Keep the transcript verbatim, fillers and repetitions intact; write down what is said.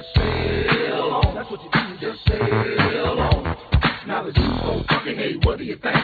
just sail on. That's what you do, you just sail on. Now the dude's so fucking, hey, what do you think?